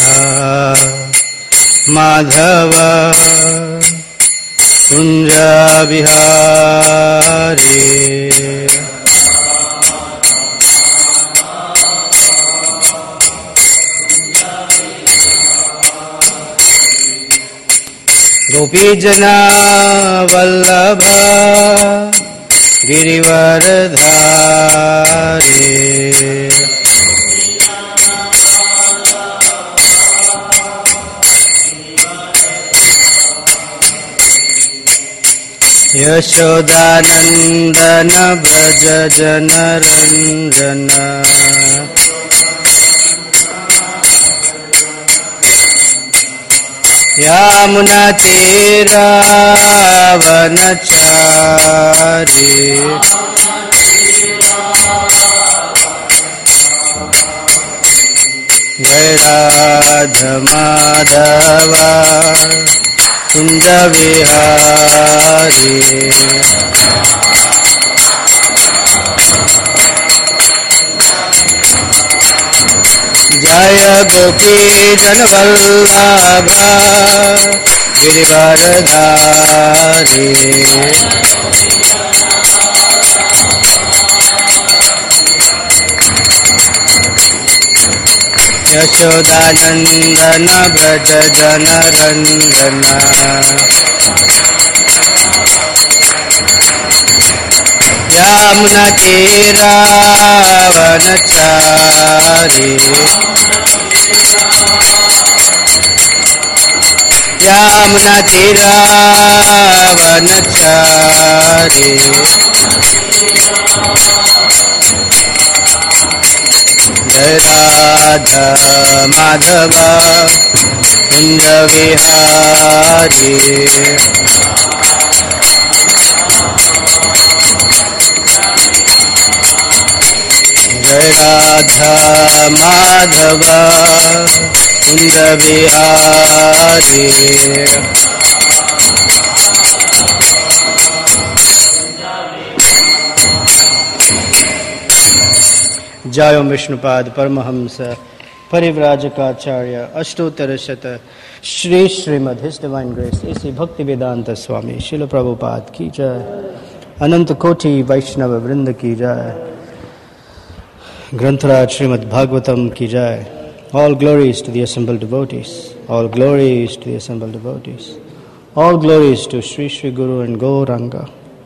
माधव कुंज बिहारी गोपीजना वल्लभ गिरिवरधारी यशोदानंदन व्रज जनरंजन यमुना तीरावनचारी जय राधा माधव कुंज विहारी जय गोपी जनवल्लभ गिरिवरधारी यशोदानंदन व्रज जनरंजन यमुना तीरावनचारी यमुना तीरावनचारी जय राधा माधव कुंज विहारी जय राधा माधव कुंज बिहारी जय विष्णुपाद परमहंस परिव्राजकाचार्य अष्टोत्तर शत Shri Srimad his divine grace A C भक्ति वेदांत स्वामी शिल प्रभुपाद की जय। अनंत कोटि वैष्णव वृंद की जय। ग्रंथराज श्रीमद् भागवतम की जय। All glories to the assembled devotees. All glories to the assembled devotees. All glories to Sri Sri Guru and Gauranga.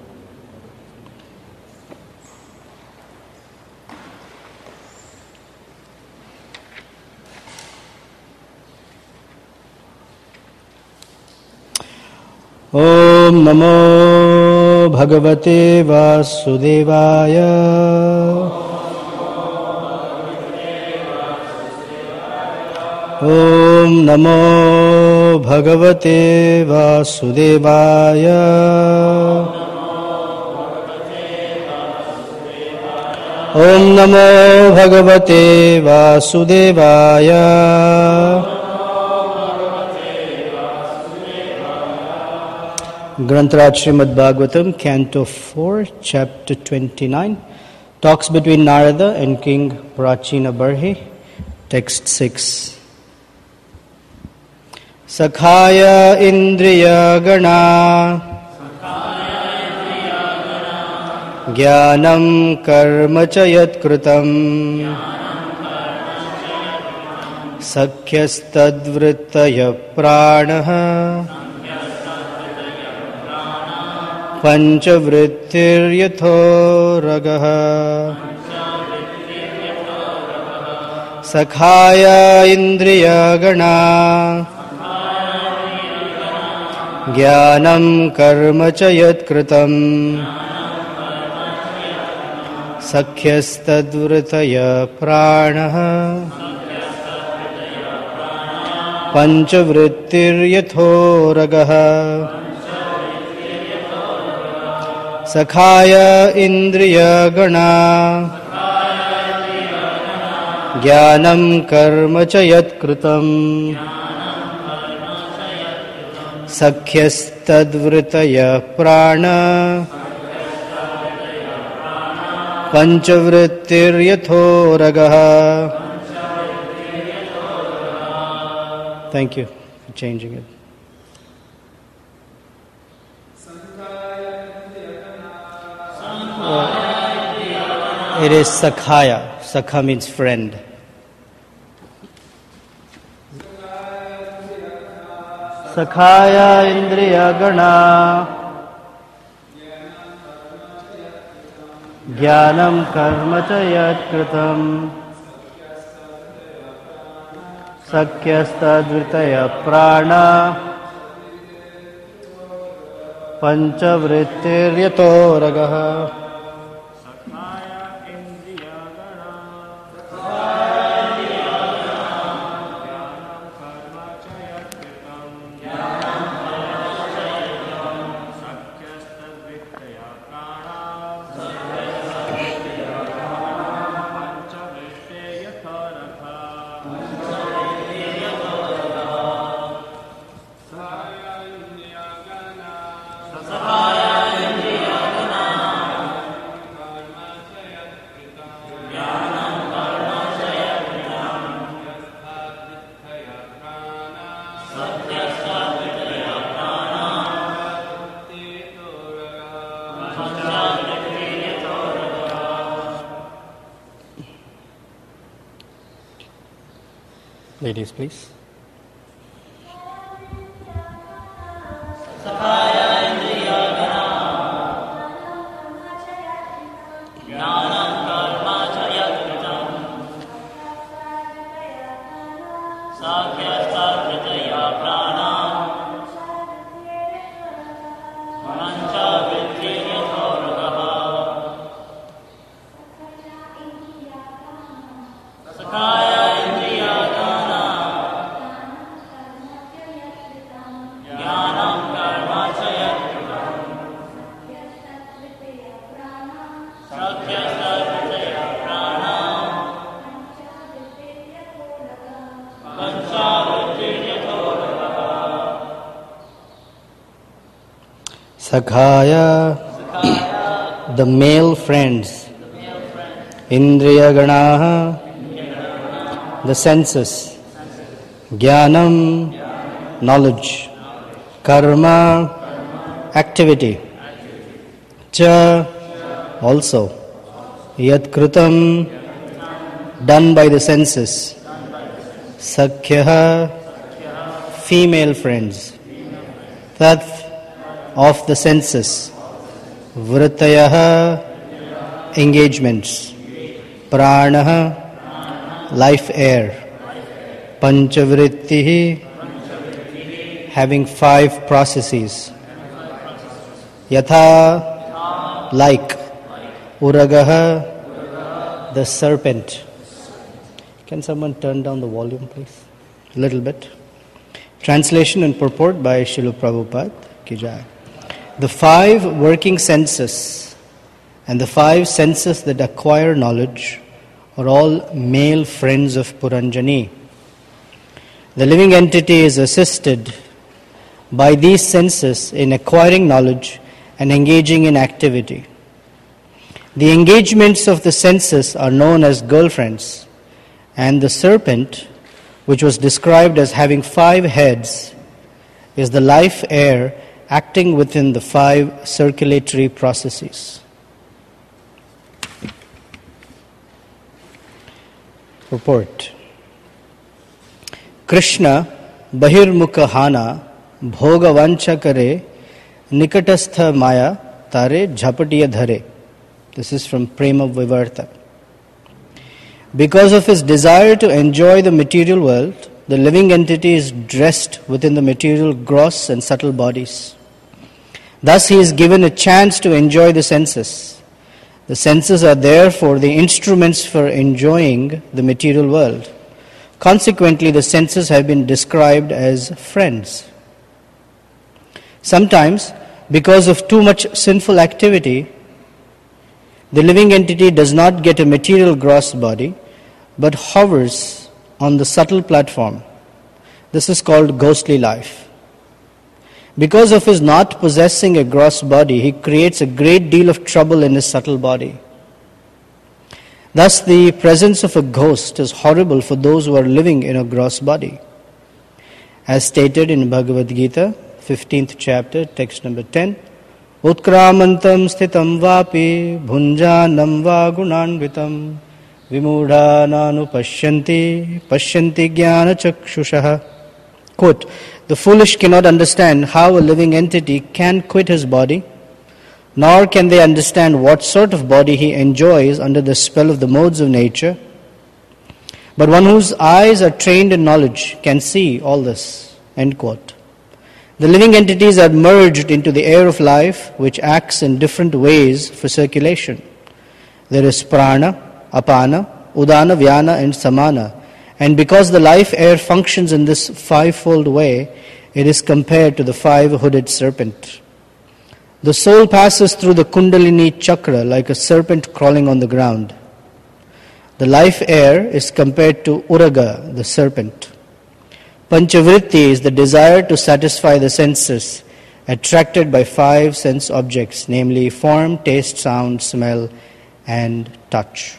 Om Namo Bhagavate Vasudevaya. Om Namo Bhagavate Vasudevaya. Om Namo Bhagavate Vasudevaya. Grantaraj Srimad Bhagavatam, Canto 4, Chapter 29, talks between Narada and King Prachina Barhi. Text 6. Sakhaya Indriya Gana Jnanam Karma Chayat Kritam Sakhyastadvrittaya Pranaha Panchavrittir Yatho Ragaha. Sakhaya Indriya Gana Jnanam Karma Chayat Kritam Sakhyastadvritaya Pranaha Panchavrittir Yatho Ragaha. Sakhaya Indriya Gana Jnanam Karma Chayat Kritam Sakhyastadvritaya Prana Panchavrittir Yatho Ragaha. Thank you for changing it. It is Sakhaya. Sakha means friend. Sakhaya Indriya Gana Jnanam Karma Cha Yat Kritam Sakyastadvritaya Prana Panchavrittiryato Ragaha. Ladies, please. Sakhaya, the male friends. Indriya Ganaha, the senses. Jnanam, knowledge. Karma, activity. Cha, also. Yat Kritam, done by the senses. Sakhya, female friends. Tat, of the senses. Vrittayaha, engagements. Pranaha, life air. Panchavrittihi, having 5 processes. Yatha, like. Uragaha, the serpent. Can someone turn down the volume, please? A little bit. Translation and purport by Srila Prabhupada Ki Jai. The 5 working senses and the 5 senses that acquire knowledge are all male friends of Puranjani. The living entity is assisted by these senses in acquiring knowledge and engaging in activity. The engagements of the senses are known as girlfriends, and the serpent, which was described as having 5 heads, is the life air acting within the 5 circulatory processes. Purport. Krishna bahirmukha hana bhoga vancha kare nikatastha maya tare jhapatiya dhare. This is from Prema Vivarta. Because of his desire to enjoy the material world, the living entity is dressed within the material gross and subtle bodies. Thus he is given a chance to enjoy the senses. The senses are therefore the instruments for enjoying the material world. Consequently, the senses have been described as friends. Sometimes, because of too much sinful activity, the living entity does not get a material gross body, but hovers on the subtle platform. This is called ghostly life. Because of his not possessing a gross body, he creates a great deal of trouble in his subtle body. Thus, the presence of a ghost is horrible for those who are living in a gross body. as stated in Bhagavad Gita, 15th chapter, text number 10. Utkramantam sthitam vapi bhunjanam va gunanvitam vimudhananu pashyanti jnana chakshushaha. Quote, the foolish cannot understand how a living entity can quit his body, nor can they understand what sort of body he enjoys under the spell of the modes of nature. But one whose eyes are trained in knowledge can see all this. End quote. The living entities are merged into the air of life, which acts in different ways for circulation. There is prana, apana, udana, vyana and samana. And because the life air functions in this fivefold way, it is compared to the five-hooded serpent. The soul passes through the Kundalini chakra like a serpent crawling on the ground. The life air is compared to Uraga, the serpent. Panchavritti is the desire to satisfy the senses, attracted by five sense objects, namely form, taste, sound, smell, and touch.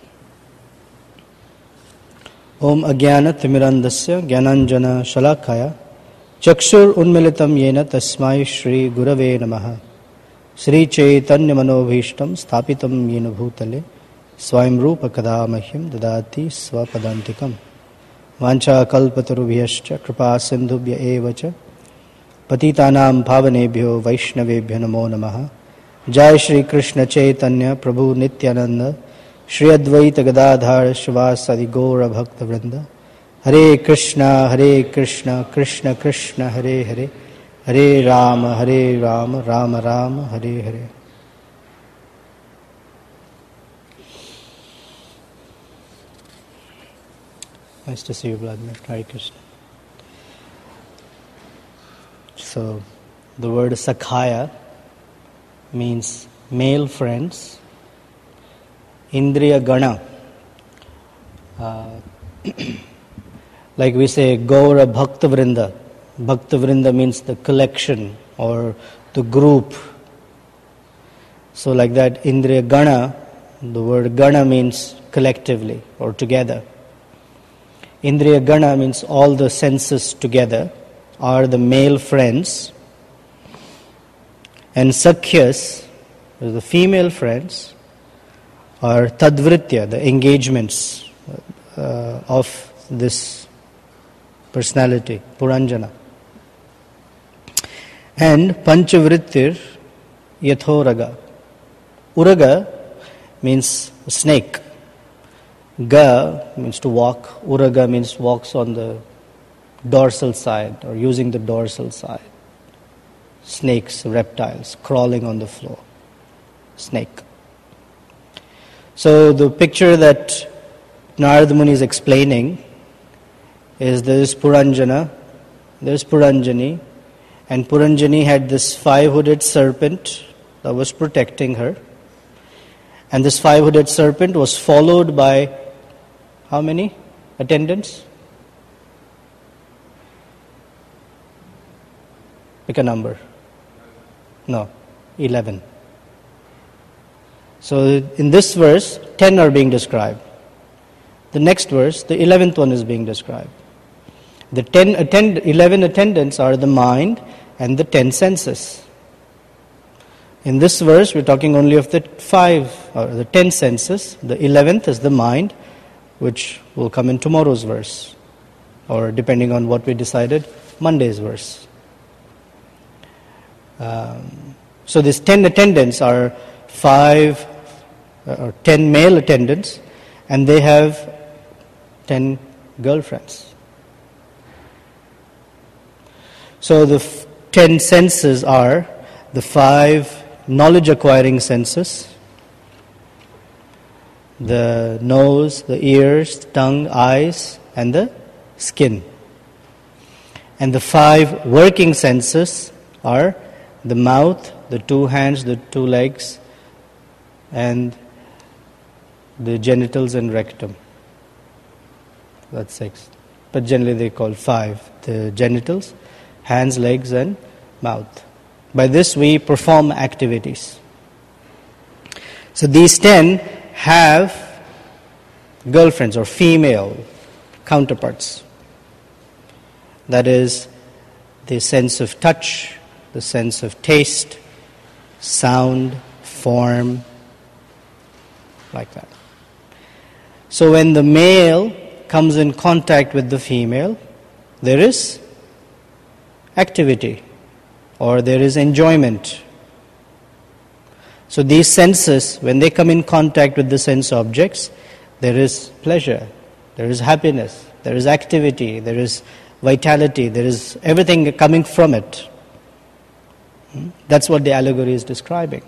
Om Ajnana Timirandasya Gyananjana Shalakaya Chakshur Unmilitam Yena Tasmai Shri Gurave Namaha Sri Chaitanya Manobhishtam Sthapitam Yena Bhutale Swayam Rupa Kadamahyam Dadati Swapadantikam Vancha Kalpatarubhyascha Kripa Sindhubhya Evacha Patitanam Bhavanebhyo Vaishnavebhyo Namo Namaha Jai Shri Krishna Chaitanya Prabhu Nityananda Shri Advaita Gadadhar Shivasadi Gaura Bhakta Vrinda Hare Krishna, Krishna Krishna, Hare Hare Hare Rama, Rama Rama, Hare Hare. Nice to see you, Vladimir. Hare Krishna. So, the word Sakhaya means male friends. Indriya Gana. Like we say, Gaura Bhakta Vrinda. Bhakta Vrinda means the collection or the group. So like that, Indriya Gana, the word Gana means collectively or together. Indriya Gana means all the senses together are the male friends. And Sakhyas, the female friends, are Tadvritya, the engagements of this personality, Puranjana. And Panchavrittir Yathoraga. Uraga means snake. Ga means to walk. Uraga means walks on the dorsal side or using the dorsal side. Snakes, reptiles, crawling on the floor. Snake. So the picture that Narada Muni is explaining is there is Puranjana, there is Puranjani, and Puranjani had this five-hooded serpent that was protecting her. And this five-hooded serpent was followed by how many attendants? Pick a number. No, 11. So in this verse, 10 are being described. The next verse, the 11th one is being described. The 11 attendants are the mind and the 10 senses. In this verse, we're talking only of the 10 senses. The 11th is the mind, which will come in tomorrow's verse, or depending on what we decided, Monday's verse. So these 10 attendants are 10 male attendants, and they have 10 girlfriends. So the 10 senses are the 5 knowledge-acquiring senses: the nose, the ears, tongue, eyes, and the skin. And the 5 working senses are the mouth, the 2 hands, the 2 legs, and the genitals and rectum. That's 6. But generally they call 5. The genitals, hands, legs, and mouth. By this we perform activities. So these 10 have girlfriends or female counterparts. That is the sense of touch, the sense of taste, sound, form, like that. So when the male comes in contact with the female, there is activity or there is enjoyment. So these senses, when they come in contact with the sense objects, there is pleasure, there is happiness, there is activity, there is vitality, there is everything coming from it. That's what the allegory is describing.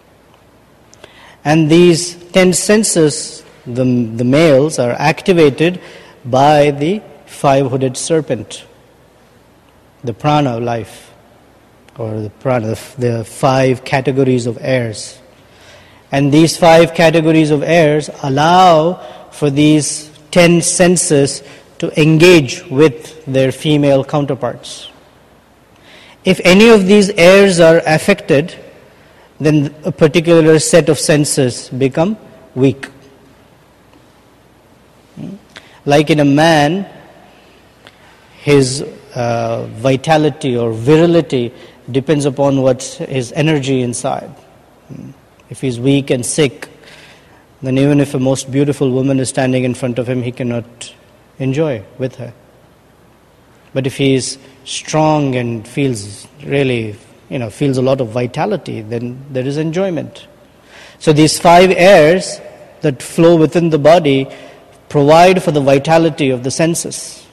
And these 10 senses, the males, are activated by the 5-hooded serpent, the prana of life, or the prana, the 5 categories of airs. And these 5 categories of airs allow for these 10 senses to engage with their female counterparts. If any of these airs are affected, then a particular set of senses become weak. Like in a man, his vitality or virility depends upon what's his energy inside. If he's weak and sick, then even if a most beautiful woman is standing in front of him, he cannot enjoy with her. But if he is strong and feels really, feels a lot of vitality, then there is enjoyment. So these 5 airs that flow within the body provide for the vitality of the senses.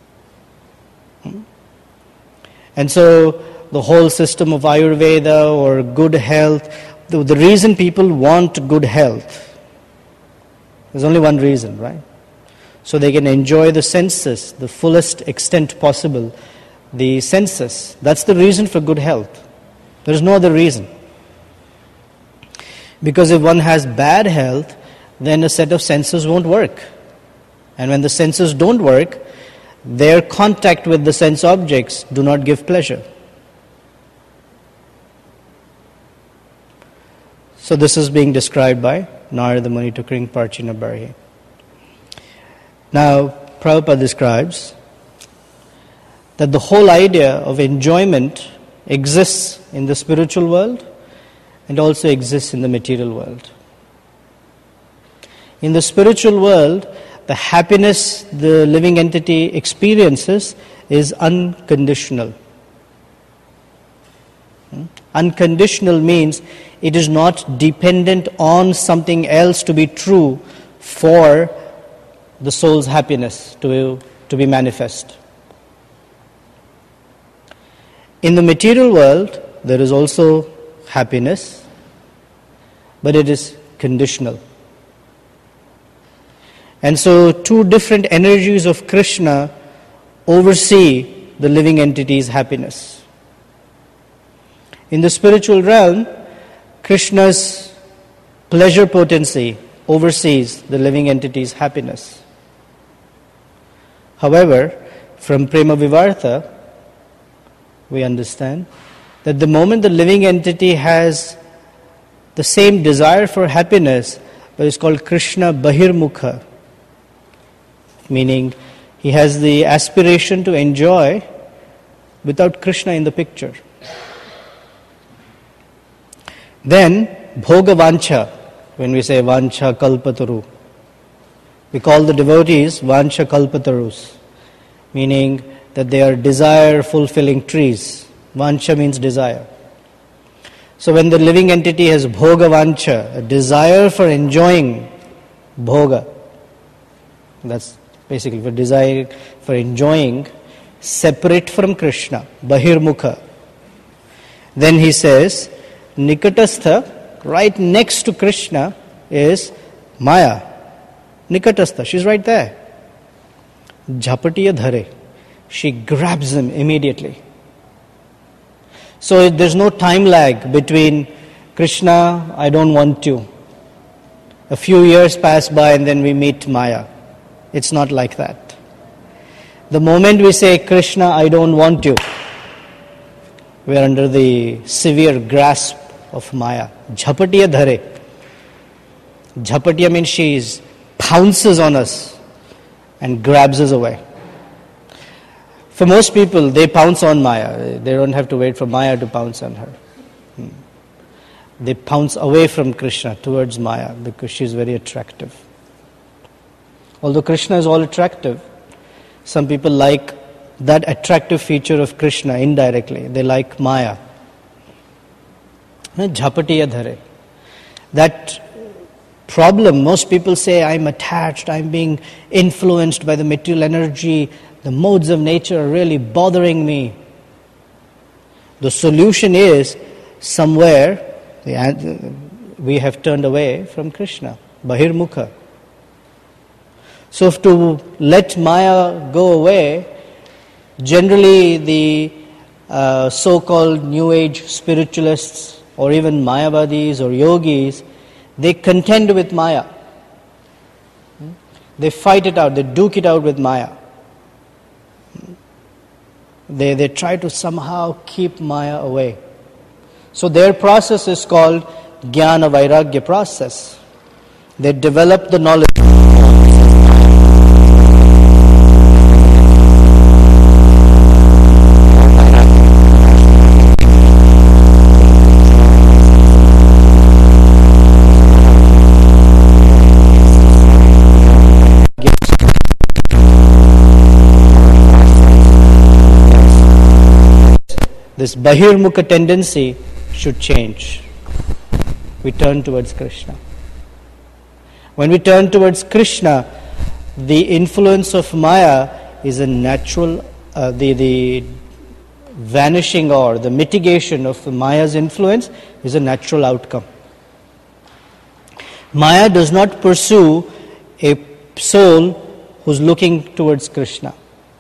And so the whole system of Ayurveda or good health, the reason people want good health, there's only one reason, right? So they can enjoy the senses, the fullest extent possible, the senses. That's the reason for good health. There is no other reason. Because if one has bad health, then a set of senses won't work. And when the senses don't work, their contact with the sense objects do not give pleasure. So this is being described by Narada Muni to King Parchina Barhi. Now, Prabhupada describes that the whole idea of enjoyment exists in the spiritual world and also exists in the material world. In the spiritual world, the happiness the living entity experiences is unconditional. Unconditional means it is not dependent on something else to be true for the soul's happiness to be manifest. In the material world, there is also happiness, but it is conditional. And so 2 different energies of Krishna oversee the living entity's happiness. In the spiritual realm, Krishna's pleasure potency oversees the living entity's happiness. However, from Prema Vivarta, we understand that the moment the living entity has the same desire for happiness, but it's called Krishna Bahirmukha, meaning he has the aspiration to enjoy without Krishna in the picture. Then, Bhoga Vancha, when we say Vancha Kalpataru, we call the devotees Vancha Kalpatarus, meaning that they are desire-fulfilling trees. Vancha means desire. So when the living entity has Bhoga Vancha, a desire for enjoying Bhoga, that's basically for desire for enjoying, separate from Krishna, Bahirmukha. Then he says, Nikatastha, right next to Krishna, is Maya. Nikatastha, she's right there. Jhapatiya dhare. She grabs him immediately. So there's no time lag between Krishna, I don't want you. A few years pass by and then we meet Maya. It's not like that. The moment we say, Krishna, I don't want you, we are under the severe grasp of Maya. Jhapatiya dhare. Jhapatiya means she pounces on us and grabs us away. For most people, they pounce on Maya. They don't have to wait for Maya to pounce on her. They pounce away from Krishna towards Maya because she's very attractive. Although Krishna is all attractive, some people like that attractive feature of Krishna indirectly. They like Maya. Jhapatiya dhare. That problem, most people say, I'm attached, I'm being influenced by the material energy, the modes of nature are really bothering me. The solution is somewhere we have turned away from Krishna, Bahirmukha. So to let Maya go away, generally the so-called New Age spiritualists or even Mayavadis or yogis, they contend with Maya. They fight it out, they duke it out with Maya. They try to somehow keep Maya away. So their process is called Jnana Vairagya process. They develop the knowledge. This Bahirmukha tendency should change. We turn towards Krishna. When we turn towards Krishna, the influence of Maya is a natural, the vanishing or the mitigation of Maya's influence is a natural outcome. Maya does not pursue a soul who's looking towards Krishna.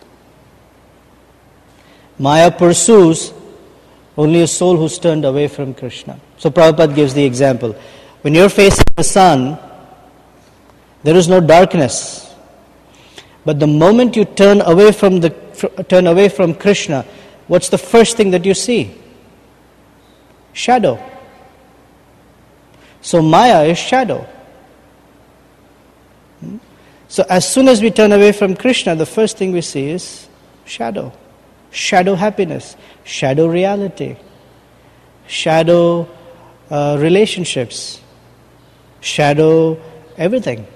Maya pursues only a soul who's turned away from Krishna. So Prabhupada gives the example. When you're facing the sun, there is no darkness. But the moment you turn away from Krishna, what's the first thing that you see? Shadow. So Maya is shadow. So as soon as we turn away from Krishna, the first thing we see is shadow. Shadow happiness, shadow reality, shadow relationships, shadow everything.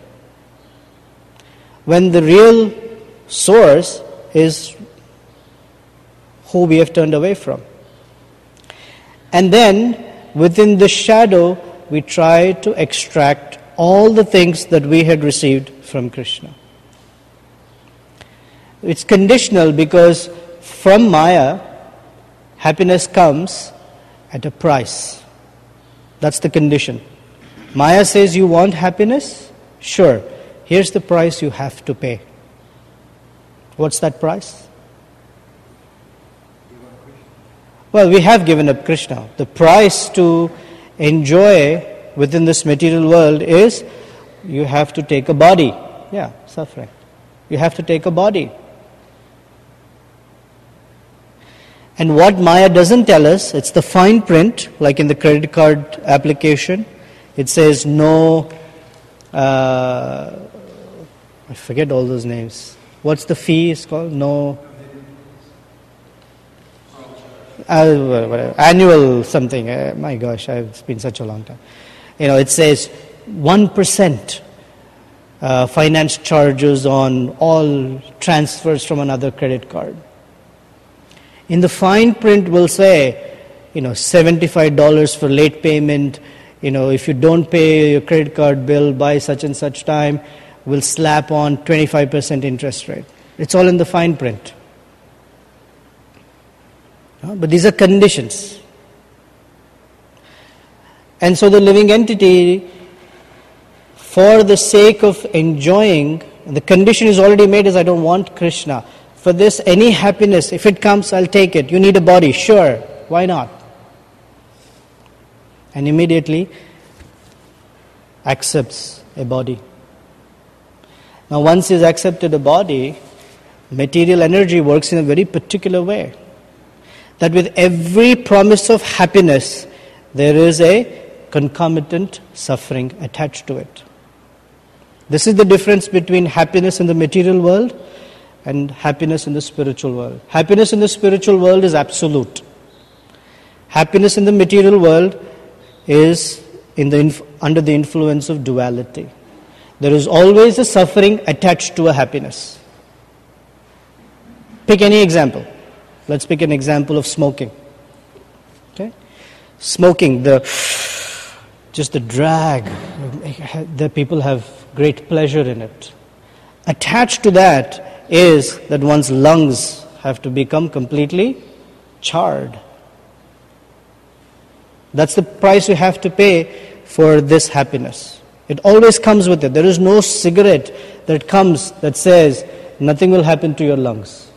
When the real source is who we have turned away from. And then within the shadow, we try to extract all the things that we had received from Krishna. It's conditional because from Maya, happiness comes at a price. That's the condition. Maya says, you want happiness? Sure. Here's the price you have to pay. What's that price? Well, we have given up Krishna. The price to enjoy within this material world is you have to take a body. Yeah, suffering. You have to take a body. And what Maya doesn't tell us, it's the fine print, like in the credit card application. It says no, I forget all those names. What's the fee is called? No, annual something. My gosh, it's been such a long time. It says 1% finance charges on all transfers from another credit card. In the fine print will say, $75 for late payment. If you don't pay your credit card bill by such and such time, we'll slap on 25% interest rate. It's all in the fine print. But these are conditions. And so the living entity, for the sake of enjoying, the condition is already made is I don't want Krishna. For this, any happiness, if it comes, I'll take it. You need a body, sure, why not? And immediately accepts a body. Now once he's accepted a body, material energy works in a very particular way. That with every promise of happiness, there is a concomitant suffering attached to it. This is the difference between happiness in the material world and happiness in the spiritual world. Happiness in the spiritual world is absolute. Happiness in the material world is under the influence of duality. There is always a suffering attached to a happiness. Pick any example. Let's pick an example of smoking. Okay? Smoking, just the drag, the people have great pleasure in it. Attached to that is that one's lungs have to become completely charred. That's the price you have to pay for this happiness. It always comes with it. There is no cigarette that comes that says nothing will happen to your lungs.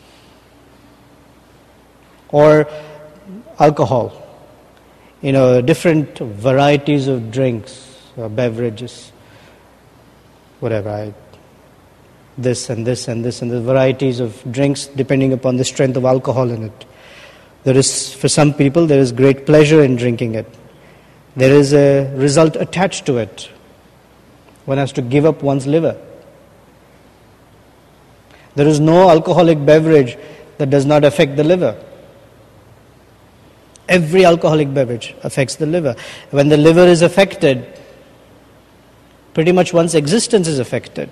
Or alcohol. Different varieties of drinks, beverages, whatever. This and this and this and the varieties of drinks depending upon the strength of alcohol in it. For some people, there is great pleasure in drinking it. There is a result attached to it. One has to give up one's liver. There is no alcoholic beverage that does not affect the liver. Every alcoholic beverage affects the liver. When the liver is affected, pretty much one's existence is affected.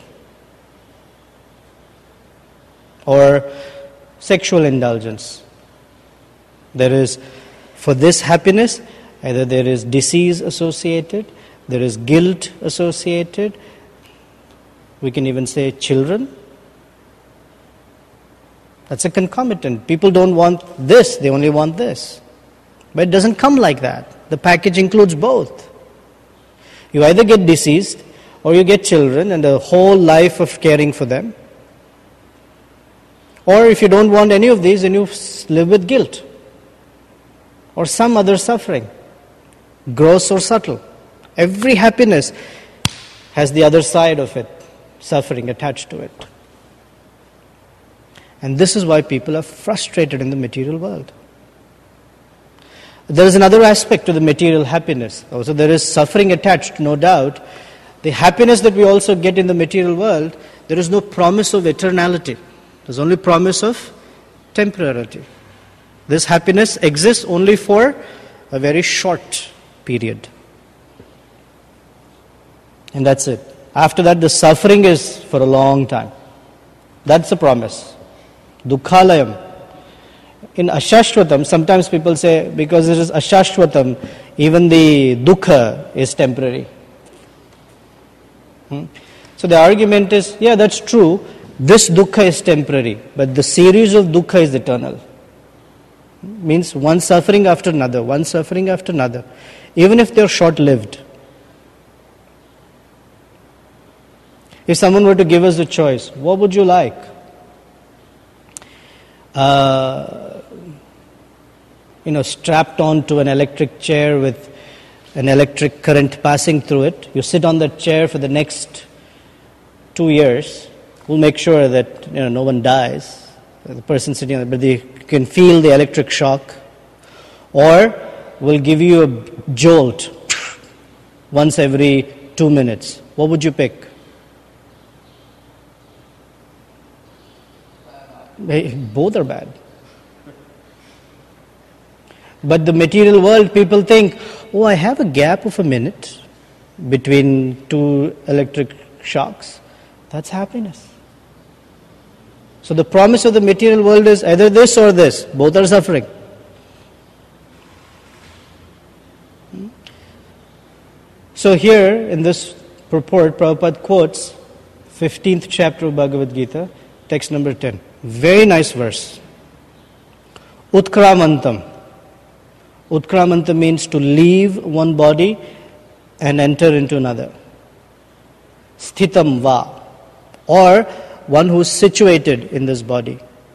Or sexual indulgence. There is, for this happiness, either there is disease associated, there is guilt associated, we can even say children. That's a concomitant. People don't want this, they only want this. But it doesn't come like that. The package includes both. You either get deceased or you get children and a whole life of caring for them. Or if you don't want any of these, then you live with guilt or some other suffering, gross or subtle. Every happiness has the other side of it, suffering attached to it. And this is why people are frustrated in the material world. There is another aspect to the material happiness. Also, there is suffering attached, no doubt. The happiness that we also get in the material world, there is no promise of eternality. There's only promise of temporality. This happiness exists only for a very short period. And that's it. After that, the suffering is for a long time. That's the promise. Dukkhalayam. In Ashashvatam, sometimes people say, because it is Ashashvatam, even the dukkha is temporary. So the argument is, yeah, that's true. This dukkha is temporary, but the series of dukkha is eternal. Means one suffering after another, one suffering after another, even if they're short-lived. If someone were to give us a choice, what would you like? Strapped onto an electric chair with an electric current passing through it. You sit on that chair for the next 2 years. We'll make sure that no one dies. The person sitting on it, but they can feel the electric shock. Or we'll give you a jolt once every 2 minutes. What would you pick? Both are bad. But the material world, people think, oh, I have a gap of a minute between two electric shocks. That's happiness. So the promise of the material world is either this or this. Both are suffering. So here in this purport, Prabhupada quotes 15th chapter of Bhagavad Gita, text number 10. Very nice verse. Utkramantam. Utkramantam means to leave one body and enter into another. Sthitam va. Or one who is situated in this body.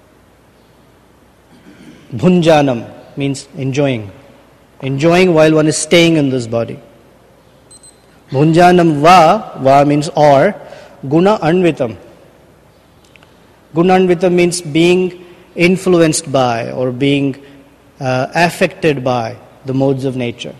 Bhunjanam means enjoying. Enjoying while one is staying in this body. Bhunjanam va means or. Guna anvitam. Gunanvita means being influenced by or being affected by the modes of nature.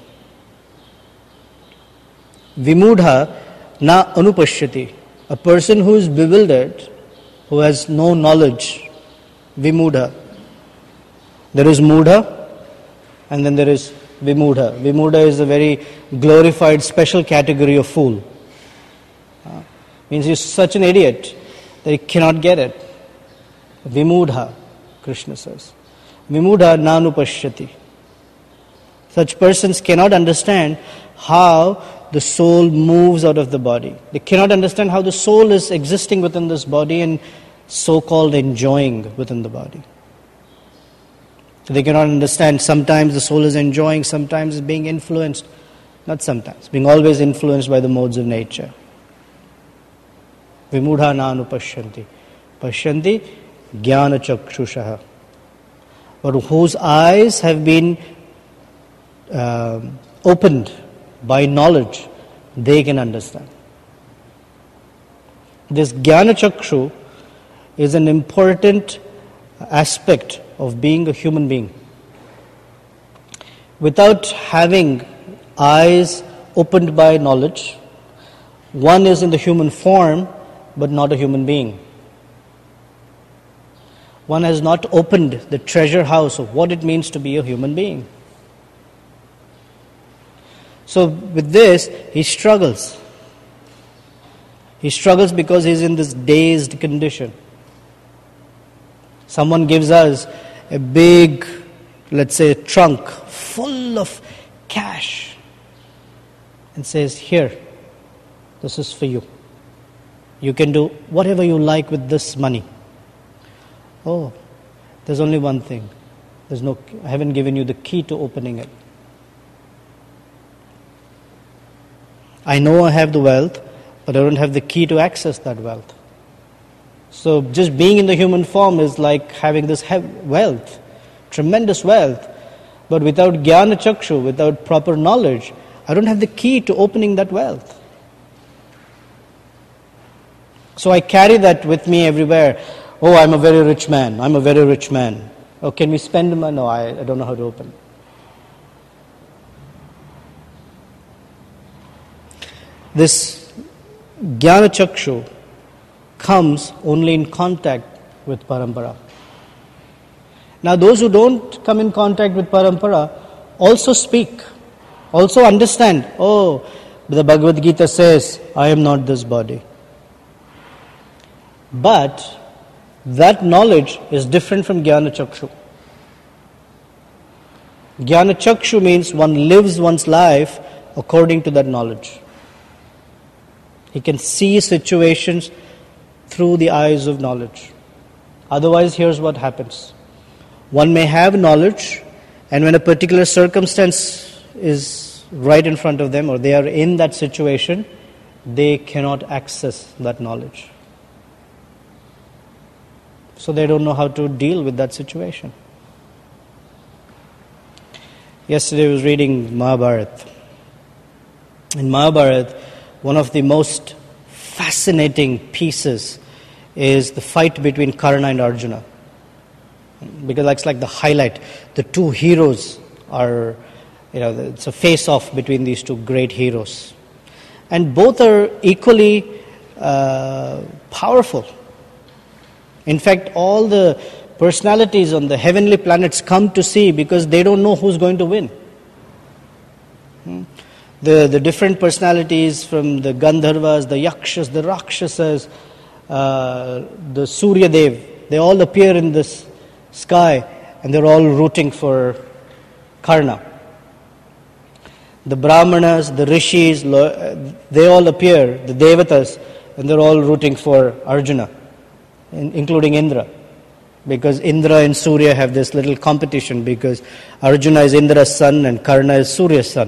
Vimudha na anupashyati. A person who is bewildered who has no knowledge, vimudha. There is mudha and then there is vimudha. Vimudha is a very glorified special category of fool. Means he's such an idiot that he cannot get it. Vimudha, Krishna says. Vimudha nanu pashyati. Such persons cannot understand how the soul moves out of the body. They cannot understand how the soul is existing within this body and so-called enjoying within the body. So they cannot understand sometimes the soul is enjoying, sometimes it's being influenced. Not sometimes, being always influenced by the modes of nature. Vimudha nanu pashyanti. Pashyanti jnana chakshushaha. But whose eyes have been opened by knowledge, they can understand. This jnana chakshu is an important aspect of being a human being. Without having eyes opened by knowledge, one is in the human form but not a human being. One has not opened the treasure house of what it means to be a human being. So with this, he struggles. He struggles because he's in this dazed condition. Someone gives us a big, let's say, trunk full of cash and says, here, this is for you. You can do whatever you like with this money. Oh, there's only one thing. I haven't given you the key to opening it. I know I have the wealth, but I don't have the key to access that wealth. So just being in the human form is like having this wealth, tremendous wealth, but without jnana chakshu, without proper knowledge, I don't have the key to opening that wealth. So I carry that with me everywhere. Oh, I'm a very rich man. I'm a very rich man. Oh, can we spend money? No, I don't know how to open. This jnana chakshu comes only in contact with parampara. Now those who don't come in contact with parampara also speak, also understand, oh, the Bhagavad Gita says, I am not this body. But that knowledge is different from jnana chakshu. Jnana chakshu means one lives one's life according to that knowledge. He can see situations through the eyes of knowledge. Otherwise, here's what happens. One may have knowledge, and when a particular circumstance is right in front of them, or they are in that situation, they cannot access that knowledge. So they don't know how to deal with that situation. Yesterday I was reading Mahabharata. In Mahabharata, one of the most fascinating pieces is the fight between Karna and Arjuna. Because that's like the highlight. The two heroes are, it's a face-off between these two great heroes. And both are equally powerful. In fact, all the personalities on the heavenly planets come to see because they don't know who's going to win. The different personalities from the Gandharvas, the Yakshas, the Rakshasas, the Surya Dev, they all appear in this sky and they're all rooting for Karna. The Brahmanas, the Rishis, they all appear, the Devatas, and they're all rooting for Arjuna, including Indra. Because Indra and Surya have this little competition because Arjuna is Indra's son and Karna is Surya's son.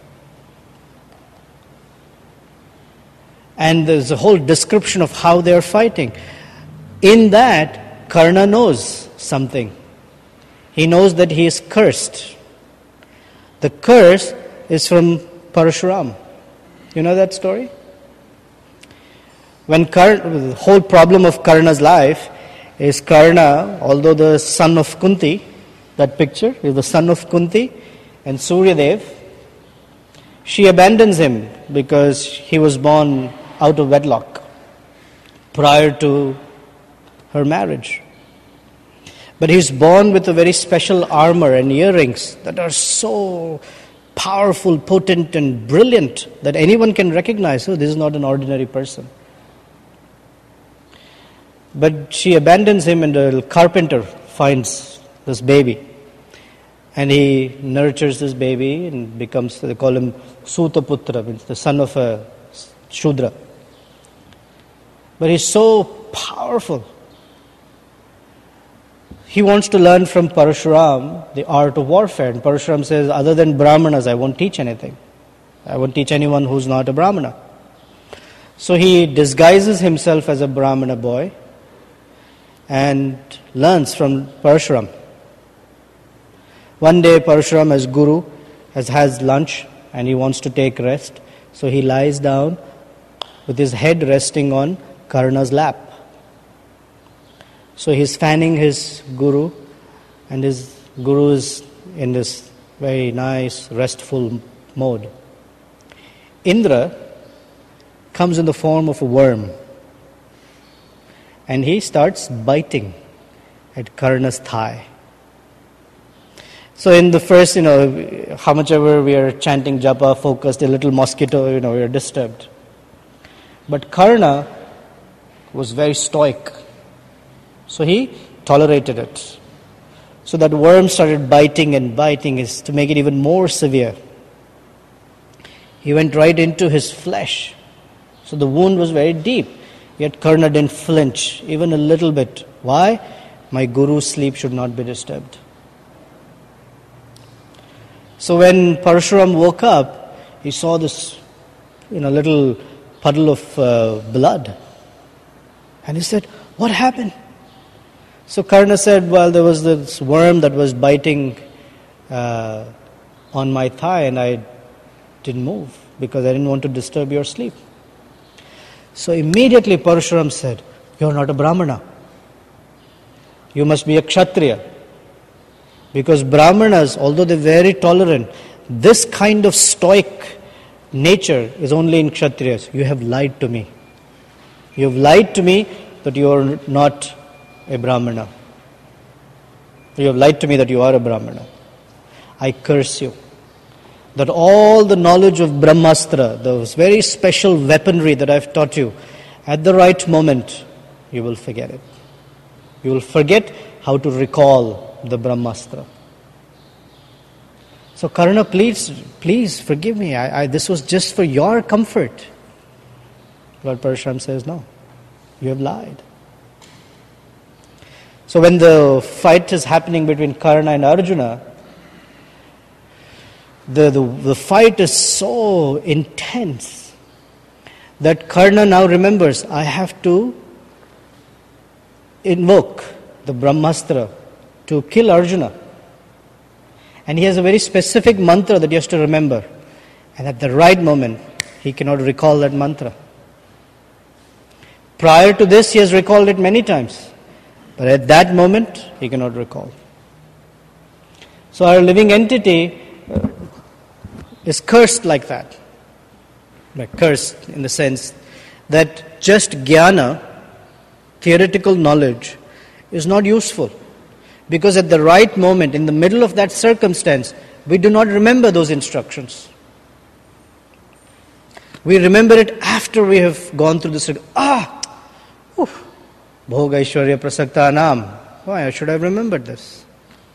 And there's a whole description of how they are fighting. In that, Karna knows something. He knows that he is cursed. The curse is from Parashuram. You know that story? The whole problem of Karna's life is Karna, although the son of Kunti, that picture is the son of Kunti and Suryadev, she abandons him because he was born out of wedlock prior to her marriage. But he's born with a very special armor and earrings that are so powerful, potent, and brilliant that anyone can recognize, oh, this is not an ordinary person. But she abandons him, and a carpenter finds this baby. And he nurtures this baby and becomes, they call him Sutaputra, means the son of a Shudra. But he's so powerful. He wants to learn from Parashuram the art of warfare. And Parashuram says, other than Brahmanas, I won't teach anything. I won't teach anyone who's not a Brahmana. So he disguises himself as a Brahmana boy and learns from Parashuram. One day Parashuram as guru has lunch and he wants to take rest. So he lies down with his head resting on Karna's lap. So he's fanning his guru, and his guru is in this very nice, restful mode. Indra comes in the form of a worm, and he starts biting at Karna's thigh. So in the first, how much ever we are chanting japa, focused, a little mosquito, we are disturbed. But Karna was very stoic. So he tolerated it. So that worm started biting and biting is to make it even more severe. He went right into his flesh. So the wound was very deep. Yet Karna didn't flinch, even a little bit. Why? My guru's sleep should not be disturbed. So when Parashuram woke up, he saw this little puddle of blood. And he said, what happened? So Karna said, well, there was this worm that was biting on my thigh and I didn't move because I didn't want to disturb your sleep. So immediately Parashuram said, you're not a Brahmana. You must be a Kshatriya. Because Brahmanas, although they're very tolerant, this kind of stoic nature is only in Kshatriyas. You have lied to me. You have lied to me that you are not a Brahmana. You have lied to me that you are a Brahmana. I curse you. That all the knowledge of Brahmastra, those very special weaponry that I've taught you, at the right moment, you will forget it. You will forget how to recall the Brahmastra. So Karna please forgive me. This was just for your comfort. Lord Parashuram says, no, you have lied. So when the fight is happening between Karna and Arjuna, the fight is so intense that Karna now remembers, I have to invoke the Brahmastra to kill Arjuna. And he has a very specific mantra that he has to remember. And at the right moment, he cannot recall that mantra. Prior to this, he has recalled it many times. But at that moment, he cannot recall. So our living entity is cursed like that. Like cursed in the sense that just jnana, theoretical knowledge, is not useful. Because at the right moment, in the middle of that circumstance, we do not remember those instructions. We remember it after we have gone through this. Bhoga Aishwarya Prasakta Nam. Why should I have remembered this?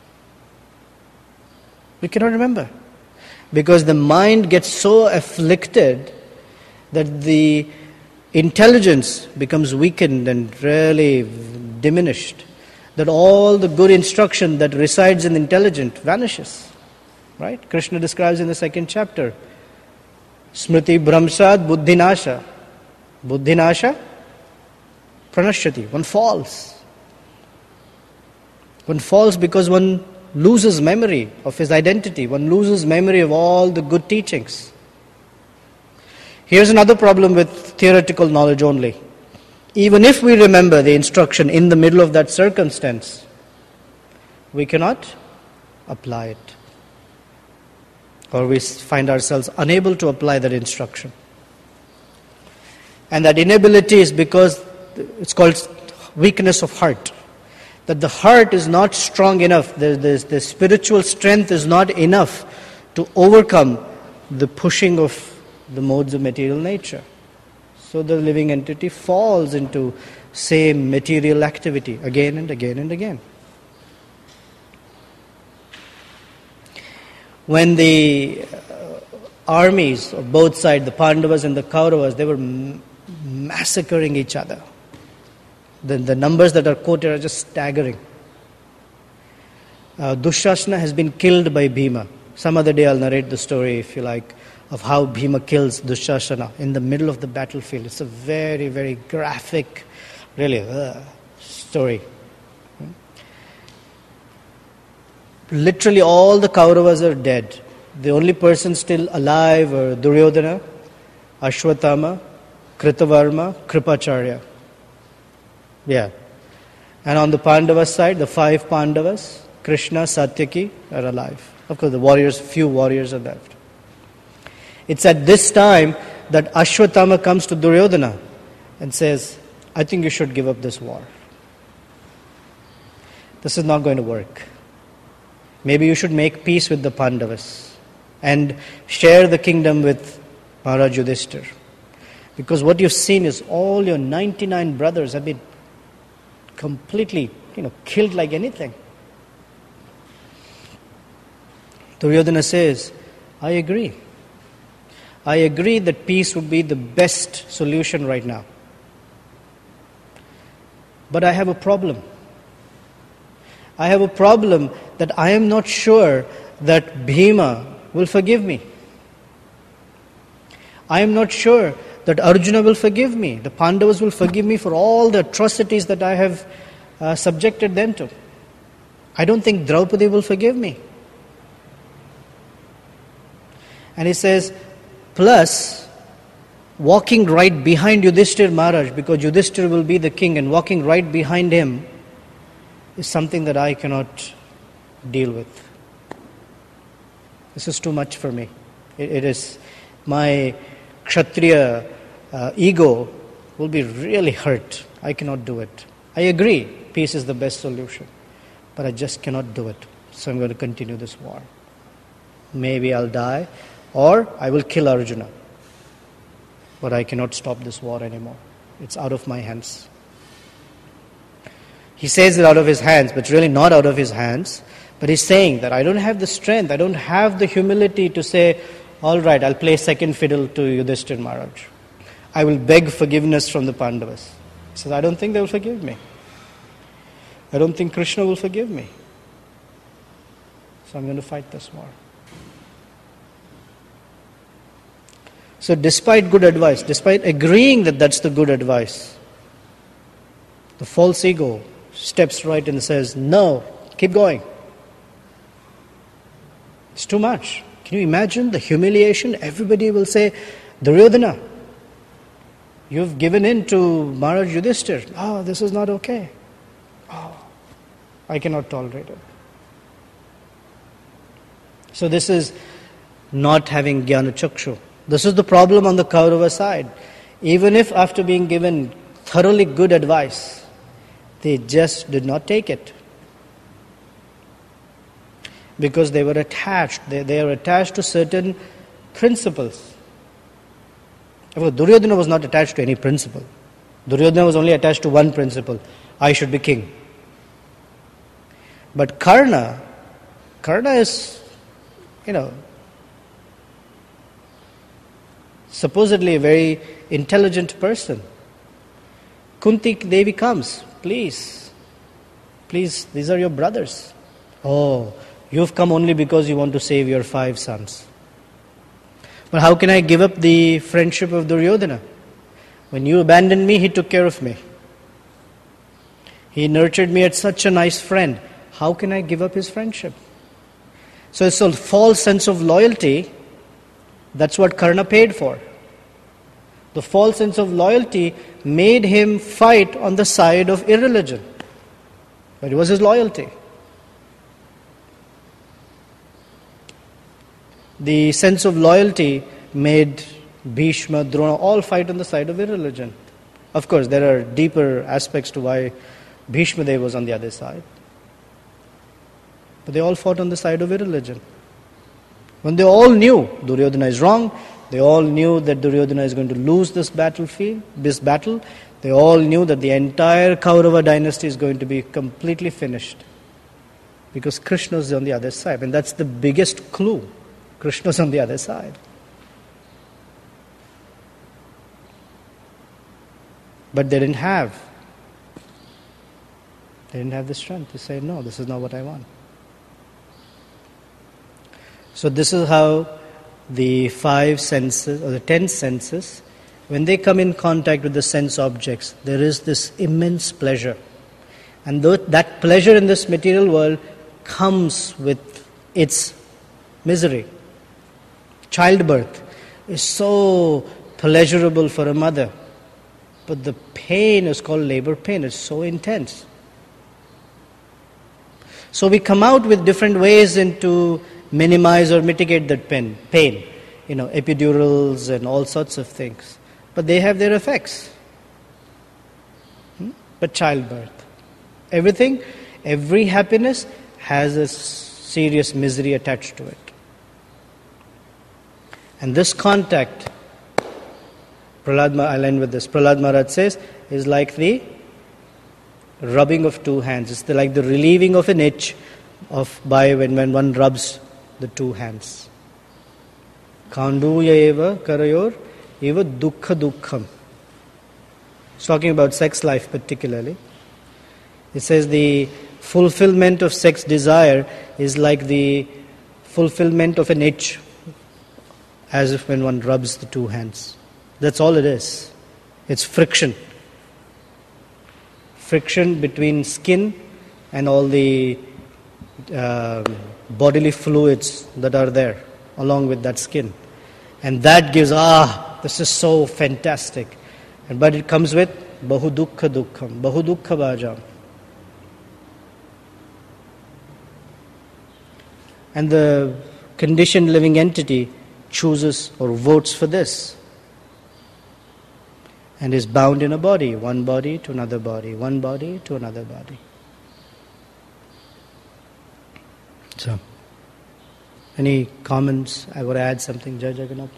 We cannot remember. Because the mind gets so afflicted that the intelligence becomes weakened and really diminished. That all the good instruction that resides in the intelligent vanishes. Right? Krishna describes in the second chapter. Smriti Brahmsad Buddhinasha. Buddhinasha Pranashyati. One falls. One falls because one loses memory of his identity. One loses memory of all the good teachings. Here's another problem with theoretical knowledge only. Even if we remember the instruction in the middle of that circumstance, we cannot apply it. Or we find ourselves unable to apply that instruction. And that inability is because it's called weakness of heart. That the heart is not strong enough, the spiritual strength is not enough to overcome the pushing of the modes of material nature. So the living entity falls into same material activity again and again and again. When the armies of both sides, the Pandavas and the Kauravas, they were massacring each other. The numbers that are quoted are just staggering. Dushasana has been killed by Bhima. Some other day I'll narrate the story, if you like, of how Bhima kills Dushasana in the middle of the battlefield. It's a very, very graphic, really, story. Literally all the Kauravas are dead. The only person still alive are Duryodhana, Ashwatthama, Kritavarma, Kripacharya. Yeah. And on the Pandava side, the 5 Pandavas, Krishna, Satyaki are alive. Of course, the warriors, few warriors are left. It's at this time that Ashwatthama comes to Duryodhana and says, I think you should give up this war. This is not going to work. Maybe you should make peace with the Pandavas and share the kingdom with Maharaj Yudhishthir. Because what you've seen is all your 99 brothers have been completely, killed like anything. Duryodhana says, I agree. I agree that peace would be the best solution right now. But I have a problem. I have a problem that I am not sure that Bhima will forgive me. I am not sure that Arjuna will forgive me. The Pandavas will forgive me for all the atrocities that I have subjected them to. I don't think Draupadi will forgive me. And he says, plus, walking right behind Yudhishthir Maharaj, because Yudhishthir will be the king, and walking right behind him is something that I cannot deal with. This is too much for me. It is. My Kshatriya ego will be really hurt. I cannot do it. I agree, peace is the best solution, but I just cannot do it. So I'm going to continue this war. Maybe I'll die, or I will kill Arjuna. But I cannot stop this war anymore. It's out of my hands. He says it out of his hands, but really not out of his hands. But he's saying that I don't have the strength, I don't have the humility to say, all right, I'll play second fiddle to Yudhishthir Maharaj. I will beg forgiveness from the Pandavas. He says, I don't think they will forgive me. I don't think Krishna will forgive me. So I'm going to fight this war. So despite good advice, despite agreeing that that's the good advice, the false ego steps right and says, no, keep going. It's too much. Can you imagine the humiliation? Everybody will say, Duryodhana, you've given in to Maharaj Yudhishthir. Oh, this is not okay. Oh, I cannot tolerate it. So this is not having Jnana Chakshu. This is the problem on the Kaurava side. Even if after being given thoroughly good advice, they just did not take it. Because they were attached. They are attached to certain principles. Duryodhana was not attached to any principle. Duryodhana was only attached to one principle. I should be king. But Karna is, supposedly a very intelligent person. Kunti Devi comes, please, these are your brothers. Oh, you've come only because you want to save your 5 sons. But how can I give up the friendship of Duryodhana? When you abandoned me, he took care of me. He nurtured me as such a nice friend. How can I give up his friendship? So it's a false sense of loyalty. That's what Karna paid for. The false sense of loyalty made him fight on the side of irreligion. But it was his loyalty. The sense of loyalty made Bhishma, Drona all fight on the side of irreligion. Of course, there are deeper aspects to why Bhishma Dev was on the other side. But they all fought on the side of irreligion. When they all knew Duryodhana is wrong, they all knew that Duryodhana is going to lose this battle, they all knew that the entire Kaurava dynasty is going to be completely finished. Because Krishna is on the other side. And that's the biggest clue. Krishna is on the other side. But they didn't have the strength to say, no, this is not what I want. So this is how the 5 senses, or the 10 senses, when they come in contact with the sense objects, there is this immense pleasure. And that pleasure in this material world comes with its misery. Childbirth is so pleasurable for a mother, but the pain is called labor pain. It's so intense. So we come out with different ways to minimize or mitigate that pain. Epidurals and all sorts of things. But they have their effects. But childbirth. Every happiness has a serious misery attached to it. And this contact, I'll end with this. Prahlad Maharaj says, is like the rubbing of 2 hands. It's like the relieving of an itch when one rubs the 2 hands. Kanduya eva karayor eva dukkha dukkham. It's talking about sex life particularly. It says the fulfillment of sex desire is like the fulfillment of an itch, as if when one rubs the 2 hands. That's all it is. It's friction. Friction between skin and all the bodily fluids that are there along with that skin. And that gives, this is so fantastic. But it comes with bahu dukkha dukkham, bahu dukkha bhajam. And the conditioned living entity chooses or votes for this. And is bound in a body, one body to another body, one body to another body. So, any comments? I would add something, Jai Jagannath.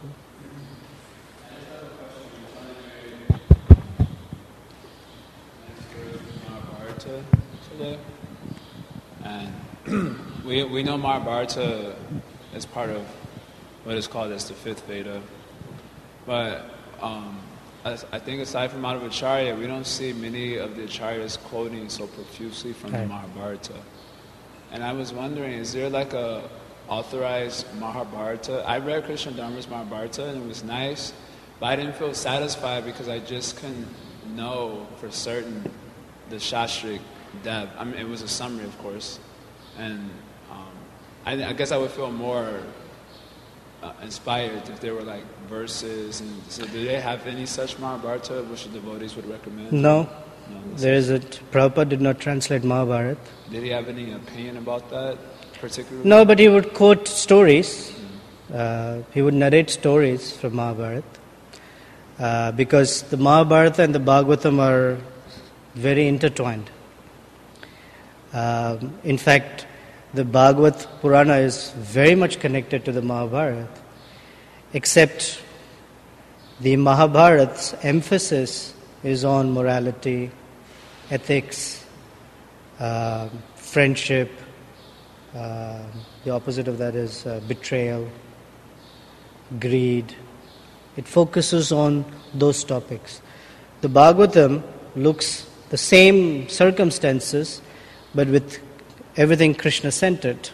And we know Mahabharata as part of what is called as the 5th Veda. But I think aside from Madhvacharya, we don't see many of the acharyas quoting so profusely from the Mahabharata. And I was wondering, is there like a authorized Mahabharata? I read Krishna Dharma's Mahabharata and it was nice, but I didn't feel satisfied because I just couldn't know for certain the Shastric depth. I mean, it was a summary, of course. And I guess I would feel more inspired if there were like verses. And so do they have any such Mahabharata which the devotees would recommend? No. There isn't. Prabhupada did not translate Mahabharata. Did he have any opinion about that particularly? No, but he would quote stories. He would narrate stories from Mahabharata. Because the Mahabharata and the Bhagavatam are very intertwined. In fact, the Bhagavad Purana is very much connected to the Mahabharata, except the Mahabharata's emphasis is on morality, ethics, friendship. The opposite of that is betrayal, greed. It focuses on those topics. The Bhagavatam looks the same circumstances, but with everything Krishna-centered.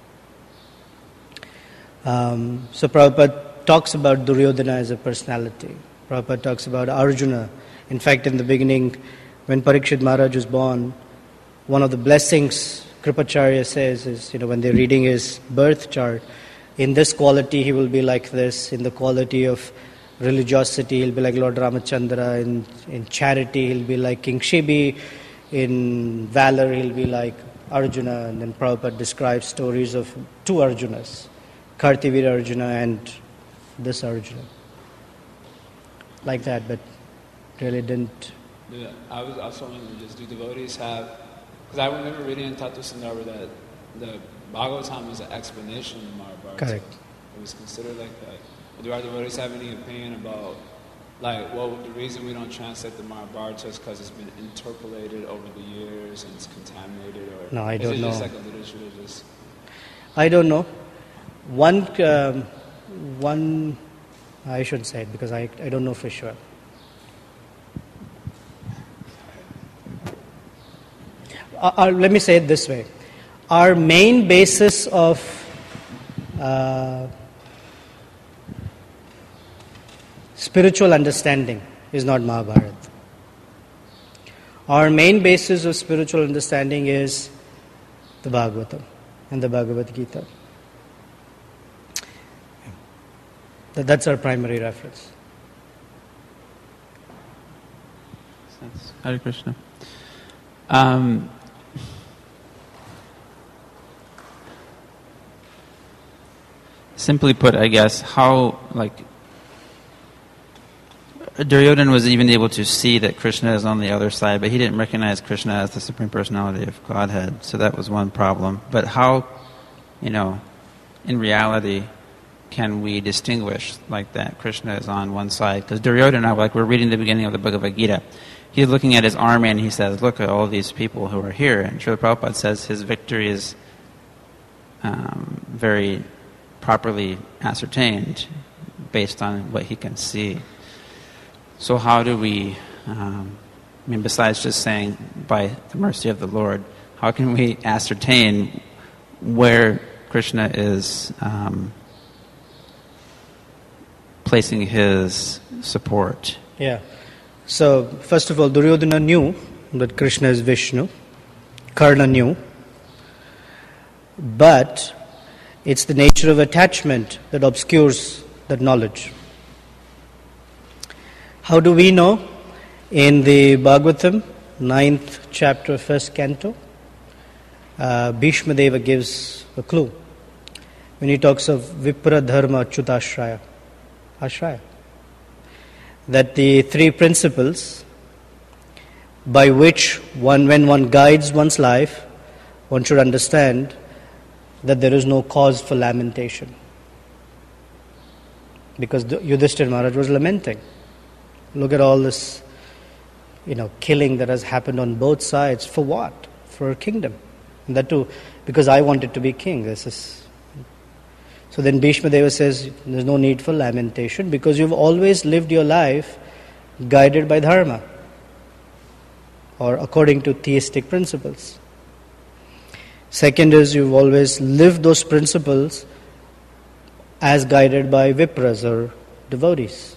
So Prabhupada talks about Duryodhana as a personality. Prabhupada talks about Arjuna. In fact, in the beginning, when Parikshit Maharaj was born, one of the blessings Kripacharya says is, when they're reading his birth chart, in this quality he will be like this, in the quality of religiosity he'll be like Lord Ramachandra, in charity he'll be like King Shibi, in valor he'll be like Arjuna. And then Prabhupada describes stories of 2 Arjunas, Kartivira Arjuna and this Arjuna. Like that, but really didn't. Yeah, I was wondering, just do devotees have? Because I remember reading in Tattva Sandarbha that the Bhagavatam is an explanation of the Mahabharata. Correct. It was considered like that. Do our devotees have any opinion about, like, well, the reason we don't translate the Mahabharata is because it's been interpolated over the years and it's contaminated, or No, I don't is it just know. like a literature that just? I don't know. One, I shouldn't say it because I don't know for sure. Let me say it this way. Our main basis of spiritual understanding is not Mahabharata. Our main basis of spiritual understanding is the Bhagavatam and the Bhagavad Gita. That's our primary reference. Hare Krishna. Simply put, I guess, how, Duryodhana was even able to see that Krishna is on the other side, but he didn't recognize Krishna as the Supreme Personality of Godhead, so that was one problem. But how, in reality, can we distinguish like that Krishna is on one side? Because Duryodhana, we're reading the beginning of the Bhagavad Gita, he's looking at his army and he says, look at all these people who are here. And Srila Prabhupada says his victory is very properly ascertained based on what he can see. So how do we, besides just saying by the mercy of the Lord, how can we ascertain where Krishna is placing his support? Yeah. So, first of all, Duryodhana knew that Krishna is Vishnu. Karna knew. But it's the nature of attachment that obscures that knowledge. How do we know? In the Bhagavatam, 9th chapter, 1st canto, Bhishma Deva gives a clue when he talks of Vipra Dharma Achyutashraya, Ashraya, that the three principles by which when one guides one's life, one should understand that there is no cause for lamentation. Because Yudhishthira Maharaj was lamenting. Look at all this, killing that has happened on both sides. For what? For a kingdom. And that too, because I wanted to be king. So then Bhishma Deva says, there's no need for lamentation because you've always lived your life guided by dharma or according to theistic principles. Second is you've always lived those principles as guided by vipras or devotees.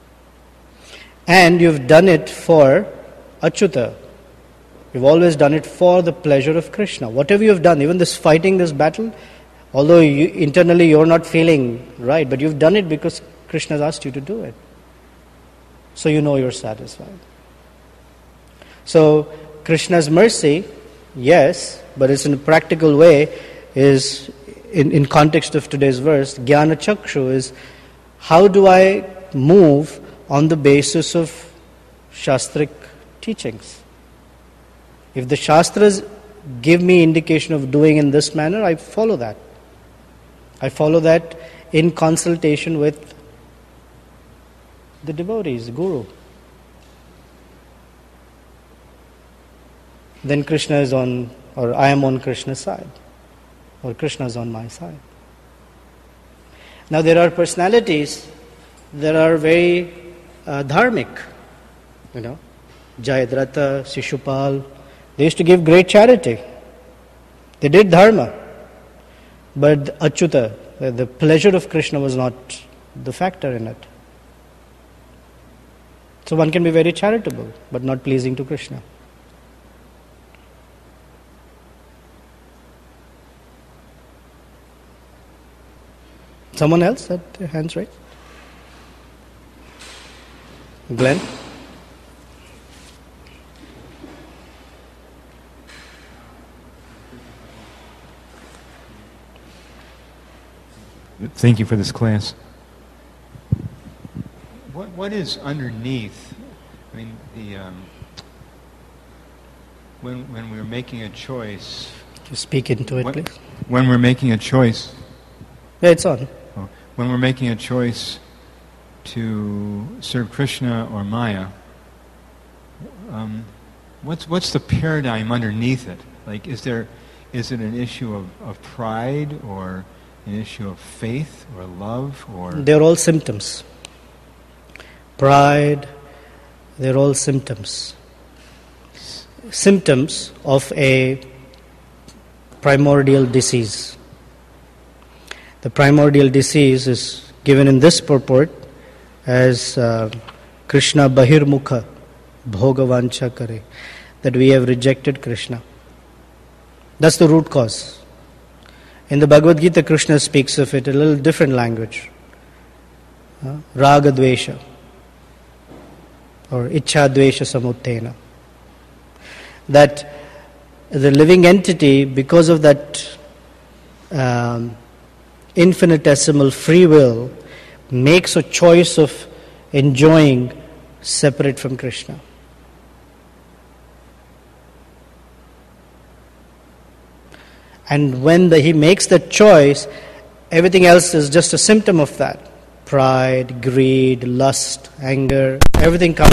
And you've done it for Achyuta. You've always done it for the pleasure of Krishna. Whatever you've done, even this fighting this battle, although internally you're not feeling right, but you've done it because Krishna has asked you to do it. So you know you're satisfied. So Krishna's mercy, yes, but it's in a practical way, is in context of today's verse, Jnana Chakshu is how do I move on the basis of Shastric teachings. If the Shastras give me indication of doing in this manner, I follow that. I follow that in consultation with the devotees, Guru. Then Krishna is on, or I am on Krishna's side, or Krishna is on my side. Now there are personalities that are very dharmic, Jayadratha, Shishupal, they used to give great charity. They did dharma. But Achyuta, the pleasure of Krishna was not the factor in it. So one can be very charitable, but not pleasing to Krishna. Someone else had their hands raised? Glenn? Thank you for this class. What is underneath mean, when we're making a choice. Just speak into it, please. When we're making a choice. Yeah, it's on. When we're making a choice to serve Krishna or Maya, what's the paradigm underneath it? Like, is it an issue of pride, or an issue of faith or love, or? They're all symptoms. Pride, they're all symptoms. Symptoms of a primordial disease. The primordial disease is given in this purport as Krishna Bahirmukha Bhogavancha Kare, that we have rejected Krishna. That's the root cause. In the Bhagavad Gita, Krishna speaks of it in a little different language. Raga Dvesha or Ichha Dvesha Samuttena. That the living entity, because of that infinitesimal free will, makes a choice of enjoying separate from Krishna. And when he makes that choice, everything else is just a symptom of that. Pride, greed, lust, anger, everything comes.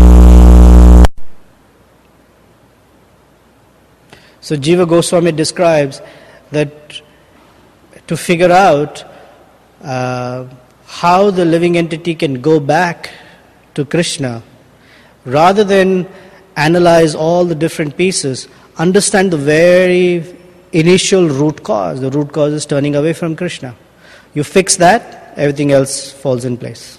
So Jiva Goswami describes that to figure out how the living entity can go back to Krishna, rather than analyze all the different pieces, understand the very initial root cause. The root cause is turning away from Krishna. You fix that, everything else falls in place.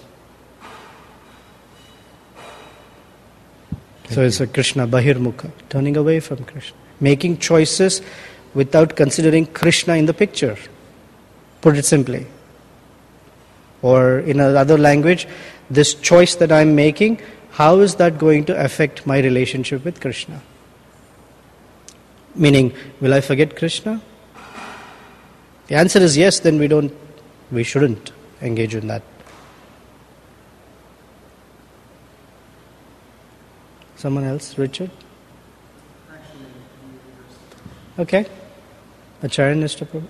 So it's a Krishna Bahirmukha, turning away from Krishna. Making choices without considering Krishna in the picture. Put it simply. Or in another language, this choice that I'm making, how is that going to affect my relationship with Krishna? Meaning, will I forget Krishna? The answer is yes, then we shouldn't engage in that. Someone else? Richard? Okay. Acharya Nishta Prabhu.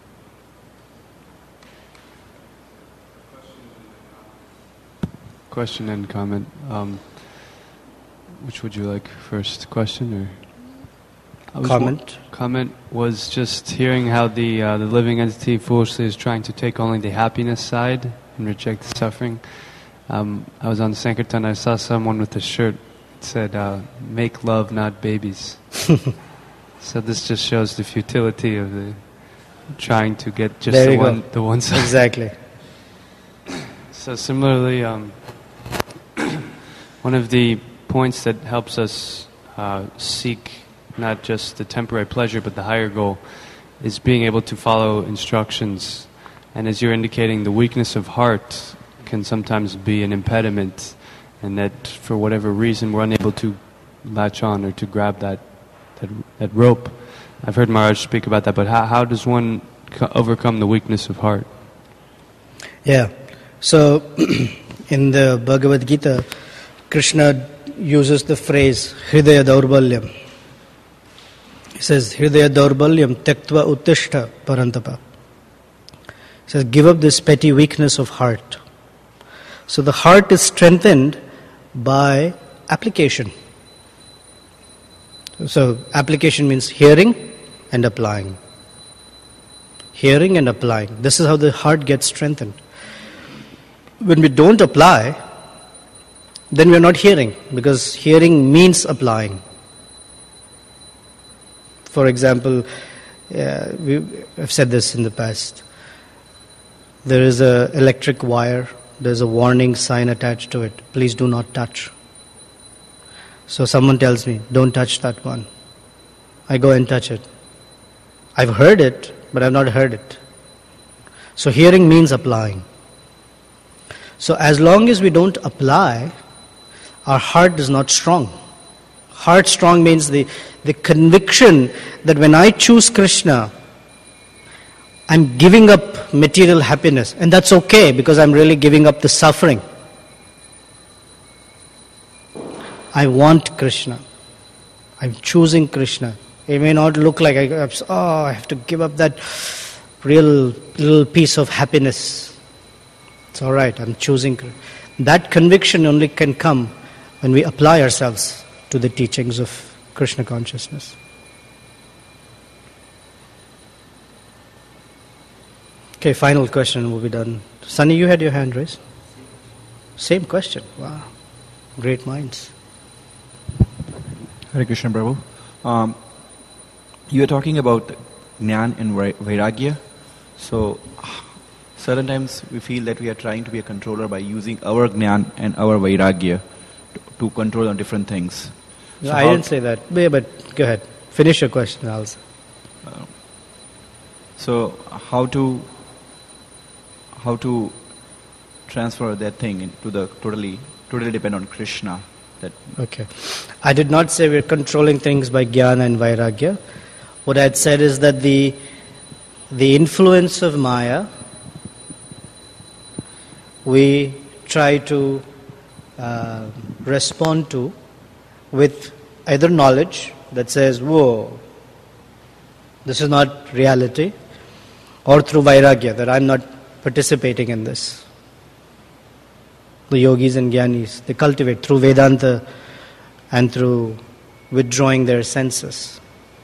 Question and comment. Which would you like first? Question or Comment? Comment was just hearing how the living entity foolishly is trying to take only the happiness side and reject the suffering. I was on Sankirtan. I saw someone with a shirt that said, "Make love, not babies." So this just shows the futility of the trying to get just the one side. Exactly. So similarly, one of the points that helps us seek not just the temporary pleasure but the higher goal is being able to follow instructions. And as you're indicating, the weakness of heart can sometimes be an impediment, and that for whatever reason we're unable to latch on or to grab that rope. I've heard Maharaj speak about that, but how does one overcome the weakness of heart? Yeah. So, in the Bhagavad Gita, Krishna uses the phrase Hridaya Daurbalyam. He says, Hridaya Daurbalyam Tyaktva Uttishta Parantapa. He says, give up this petty weakness of heart. So the heart is strengthened by application. So application means hearing and applying. Hearing and applying. This is how the heart gets strengthened. When we don't apply, then we are not hearing, because hearing means applying. For example, I've said this in the past. There is an electric wire. There's a warning sign attached to it. Please do not touch. So someone tells me, don't touch that one. I go and touch it. I've heard it, but I've not heard it. So hearing means applying. So as long as we don't apply, our heart is not strong. Heart strong means the conviction that when I choose Krishna, I'm giving up material happiness. And that's okay, because I'm really giving up the suffering. I want Krishna. I'm choosing Krishna. It may not look like I have to give up that real little piece of happiness. It's all right, I'm choosing Krishna. That conviction only can come when we apply ourselves to the teachings of Krishna consciousness. Okay, final question, we'll be done. Sunny, you had your hand raised? Same question. Wow. Great minds. Hare Krishna, Prabhu. You are talking about Jnana and Vairagya. So, certain times we feel that we are trying to be a controller by using our Jnana and our Vairagya to control on different things. So I didn't say that. Yeah, but go ahead. Finish your question also. So, how to transfer that thing into the totally depend on Krishna? Okay. I did not say we're controlling things by Jnana and Vairagya. What I had said is that the influence of Maya, we try to respond to with either knowledge that says, whoa, this is not reality, or through Vairagya, that I'm not participating in this. The yogis and jnanis, they cultivate through Vedanta and through withdrawing their senses.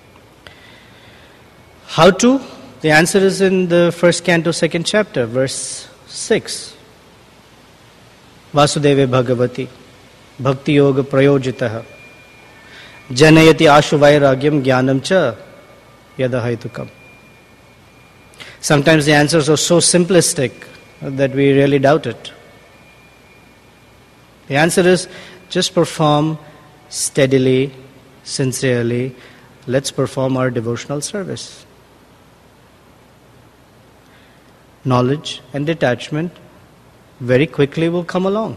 How to? The answer is in the first canto, 2nd chapter, verse 6. Vasudeve Bhagavati Bhakti Yoga Prayojitaha Janayati Ashu Vairagyam Jnanam Cha Yadahaitukam. Sometimes the answers are so simplistic that we really doubt it. The answer is just perform steadily, sincerely. Let's perform our devotional service. Knowledge and detachment very quickly will come along.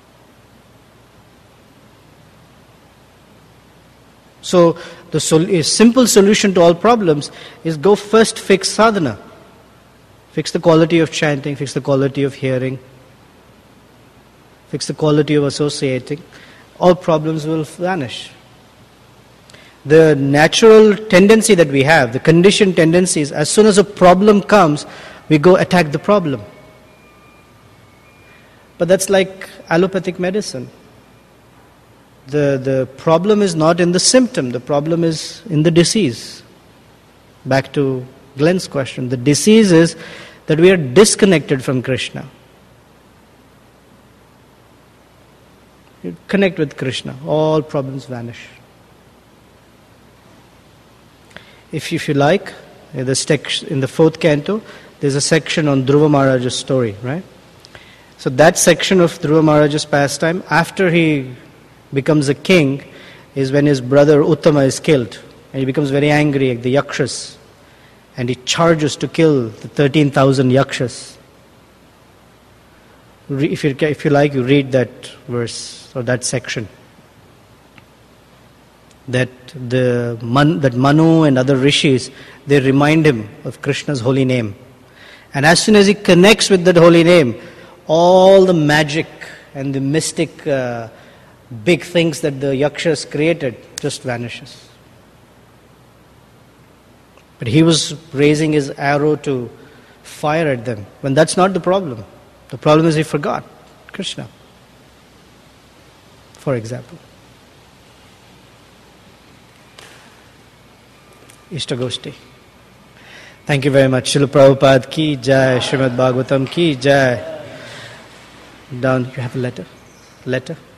So the simple solution to all problems is go first fix sadhana. Fix the quality of chanting, fix the quality of hearing, fix the quality of associating. All problems will vanish. The natural tendency that we have, the conditioned tendency is as soon as a problem comes, we go attack the problem. But that's like allopathic medicine. The problem is not in the symptom, the problem is in the disease. Back to Glenn's question. The disease is that we are disconnected from Krishna. You connect with Krishna, all problems vanish. If you like, in the 4th canto, there's a section on Dhruva Maharaja's story, right? So that section of Dhruva Maharaja's pastime, after he becomes a king, is when his brother Uttama is killed. And he becomes very angry at the Yakshas. And he charges to kill the 13,000 Yakshas. If you like, you read that verse or that section. That Manu and other rishis, they remind him of Krishna's holy name. And as soon as he connects with that holy name, all the magic and the mystic big things that the Yakshas created just vanishes. But he was raising his arrow to fire at them, when that's not the problem. The problem is he forgot Krishna, for example. Ishtagoshti. Thank you very much. Srila Prabhupada ki jai, Srimad Bhagavatam ki jai. Down, you have a letter? Letter?